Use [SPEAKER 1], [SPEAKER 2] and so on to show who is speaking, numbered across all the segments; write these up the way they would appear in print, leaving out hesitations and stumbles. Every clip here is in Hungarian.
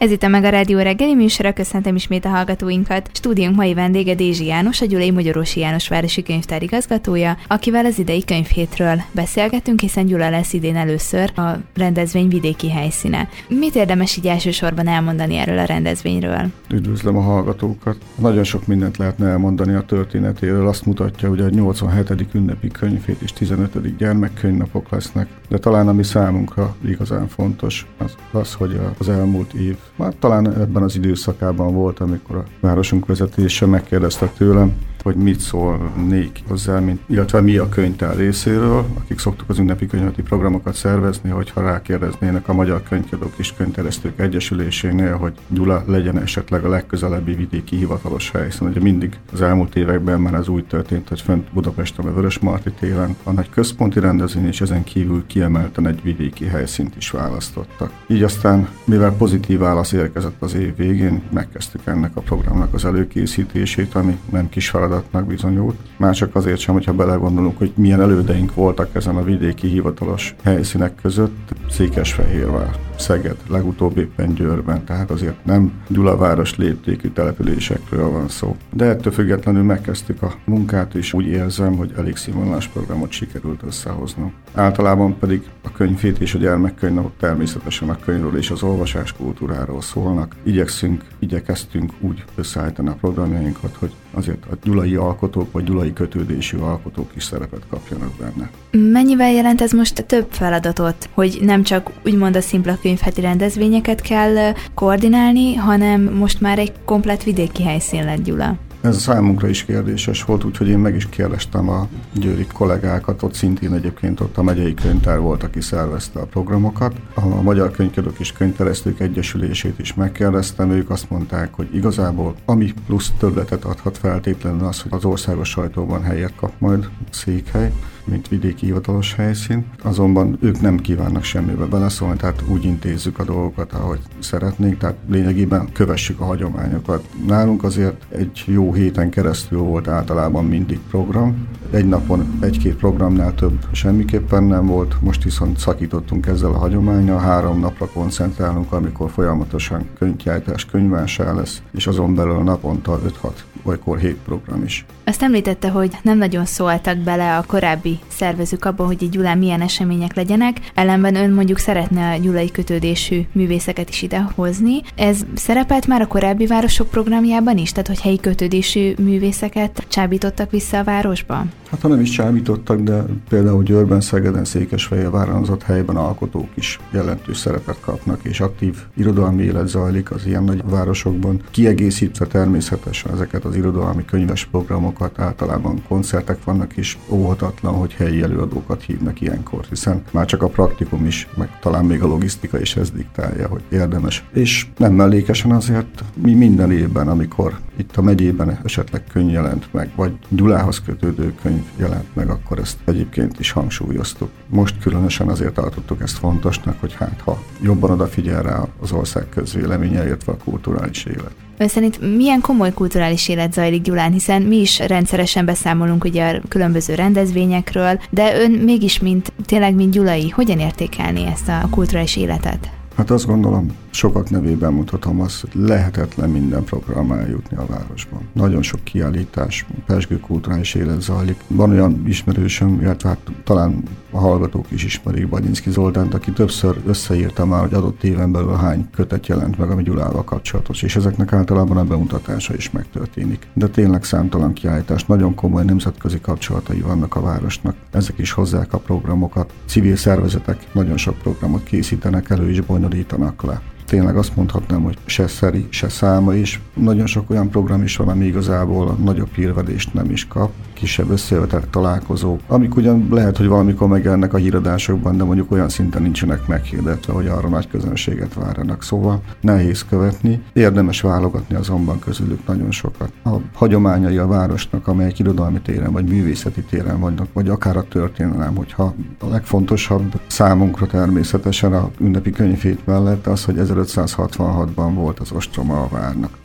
[SPEAKER 1] Ez itt a Mega Rádió reggeli műsora, köszöntöm ismét a hallgatóinkat. Stúdiónk mai vendége Dézsi János, a Gyulai Magyarósi János Városi Könyvtár igazgatója, akivel az idei könyvhétről beszélgetünk, hiszen Gyula lesz idén először a rendezvény vidéki helyszíne. Mit érdemes így elsősorban elmondani erről a rendezvényről?
[SPEAKER 2] Üdvözlöm a hallgatókat. Nagyon sok mindent lehetne elmondani a történetéről. Azt mutatja, hogy a 87. ünnepi könyvhét és 15. gyermekkönyvnapok lesznek, de talán ami számunkra igazán fontos, az, hogy az elmúlt év, már talán ebben az időszakában volt, amikor a városunk vezetése megkérdezte tőlem, hogy mit szólnék hozzá, illetve mi a könyvtár részéről, akik szoktuk az ünnepi könyveti programokat szervezni, hogyha rákérdeznének a Magyar Könyvkiadók és Könyvterjesztők Egyesülésénél, hogy Gyula legyen esetleg a legközelebbi vidéki hivatalos helyszín. Ugye mindig az elmúlt években már az úgy történt, hogy fönt Budapesten a Vörösmarty téren a nagy központi rendezvény, és ezen kívül kiemelten egy vidéki helyszínt is választottak. Így aztán, mivel pozitív válasz érkezett az év végén, megkezdtük ennek a programnak az előkészítését, ami nem kis feladatnak bizonyult. Már csak azért sem, hogyha belegondolunk, hogy milyen elődeink voltak ezen a vidéki hivatalos helyszínek között, Székesfehérvár, Szeged, legutóbb éppen Győrben, tehát azért nem Gyulaváros léptékű településekről van szó. De ettől függetlenül megkezdtük a munkát, és úgy érzem, hogy elég színvonalas programot sikerült összehoznunk. Általában pedig a könyvhét és a gyermekkönyvnapok természetesen a könyvről és az olvasás kultúráról szólnak. Igyekeztünk úgy összeállítani a programjainkat, hogy azért a gyulai alkotók vagy gyulai kötődésű alkotók is szerepet kapjanak benne.
[SPEAKER 1] Mennyivel jelent ez most a több feladatot, hogy nem csak úgymond a szimpla könyvheti rendezvényeket kell koordinálni, hanem most már egy komplett vidéki helyszín lett Gyula?
[SPEAKER 2] Ez számunkra is kérdéses volt, úgyhogy én meg is kérdeztem a győri kollégákat, ott szintén egyébként ott a megyei könyvtár volt, aki szervezte a programokat. A Magyar Könyvkiadók és Könyvterjesztők Egyesülését is megkérdeztem, ők azt mondták, hogy igazából ami plusz többletet adhat feltétlenül az, hogy az országos sajtóban helyet kap majd székhely, mint vidéki hivatalos helyszín. Azonban ők nem kívánnak semmibe beleszólni, tehát úgy intézzük a dolgokat, ahogy szeretnénk, tehát lényegében kövessük a hagyományokat. Nálunk azért egy jó héten keresztül volt általában mindig program. Egy napon egy-két programnál több semmiképpen nem volt, most viszont szakítottunk ezzel a hagyománnyal, 3 napra koncentrálunk, amikor folyamatosan könyvkiállítás, könyvvásár lesz, és azon belül naponta 5-6 olykor 7 program is.
[SPEAKER 1] Azt említette, hogy nem nagyon szóltak bele a korábbi szervezők abban, hogy egy Gyulán milyen események legyenek, ellenben ön mondjuk szeretne a gyulai kötődésű művészeket is idehozni. Ez szerepelt már a korábbi városok programjában is? Tehát, hogy helyi kötődésű művészeket csábítottak vissza a városba?
[SPEAKER 2] Hát ha nem is csábítottak, de például Győrben, Szegeden, Székesfehérváron az ott helyben alkotók is jelentős szerepet kapnak, és aktív irodalmi élet zajlik az ilyen nagy városokban. Kiegészítve természetesen ezeket az irodalmi könyves programokat, általában koncertek vannak, és óhatatlan, hogy helyi előadókat hívnak ilyenkor, hiszen már csak a praktikum is, meg talán még a logisztika is ez diktálja, hogy érdemes. És nem mellékesen azért mi minden évben, amikor itt a megyében esetleg könyv jelent meg, vagy Gyulához kötődő könyv jelent meg, akkor ezt egyébként is hangsúlyoztuk. Most különösen azért tartottuk ezt fontosnak, hogy hát ha jobban odafigyel rá az ország közvéleménye, illetve a kulturális élet.
[SPEAKER 1] Ön szerint milyen komoly kulturális élet zajlik Gyulán, hiszen mi is rendszeresen beszámolunk ugye a különböző rendezvényekről, de ön mégis tényleg mint gyulai, hogyan értékelni ezt a kulturális életet?
[SPEAKER 2] Hát azt gondolom, sokak nevében mondhatom azt, hogy lehetetlen minden programmal eljutni a városban. Nagyon sok kiállítás, pezsgő kulturális élet zajlik. Van olyan ismerősöm, illetve hát talán a hallgatók is ismerik Bagyinszky Zoltánt, aki többször összeírta már, hogy adott éven belül hány kötet jelent meg, ami Gyulával kapcsolatos, és ezeknek általában a bemutatása is megtörténik. De tényleg számtalan kiállítás, nagyon komoly nemzetközi kapcsolatai vannak a városnak. Ezek is hozzák a programokat. Civil szervezetek nagyon sok programot készítenek elő és bonyolítanak le. Tényleg azt mondhatnám, hogy se szeri, se száma is. Nagyon sok olyan program is van, ami igazából nagyobb hírverést nem is kap. Kisebb összejövetek, találkozók, amik ugyan lehet, hogy valamikor megjelennek a híradásokban, de mondjuk olyan szinten nincsenek meghirdetve, hogy arra nagy közönséget várjanak. Szóval nehéz követni. Érdemes válogatni azonban közülük nagyon sokat. A hagyományai a városnak, amelyek irodalmi téren vagy művészeti téren vannak, vagy akár a történelem, hogyha a legfontosabb számunkra természetesen a ünnepi könyvhét mellett az, hogy 1566-ban volt az ostroma a várnak.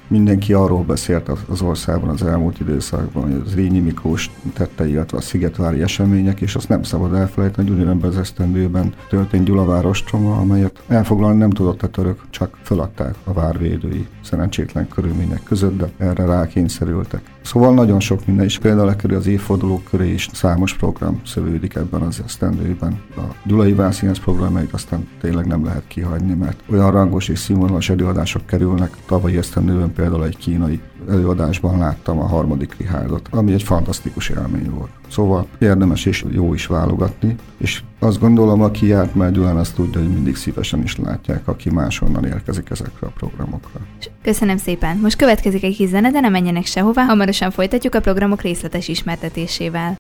[SPEAKER 2] Mindenki arról beszélt az országban az elmúlt időszakban, hogy az Rényi Miklós tettei, illetve a szigetvári események, és azt nem szabad elfelejteni, hogy ugyanebben az esztendőben történt Gyulavári ostroma, amelyet elfoglalni nem tudott a török, csak feladták a várvédői szerencsétlen körülmények között, de erre rákényszerültek. Szóval nagyon sok minden is, például az évfordulók köré is számos program szövődik ebben az esztendőben. A Gyulai Válszínház programjait aztán tényleg nem lehet kihagyni, mert olyan rangos és színvonalas előadások kerülnek. Tavalyi esztendőben például egy kínai előadásban láttam a harmadik Richárdot, ami egy fantasztikus élmény volt. Szóval érdemes és jó is válogatni, és azt gondolom, aki járt már Gyulán, azt tudja, hogy mindig szívesen is látják, aki máshonnan érkezik ezekre a programokra.
[SPEAKER 1] Köszönöm szépen! Most következik egy kis zene, de ne menjenek sehová, hamarosan folytatjuk a programok részletes ismertetésével.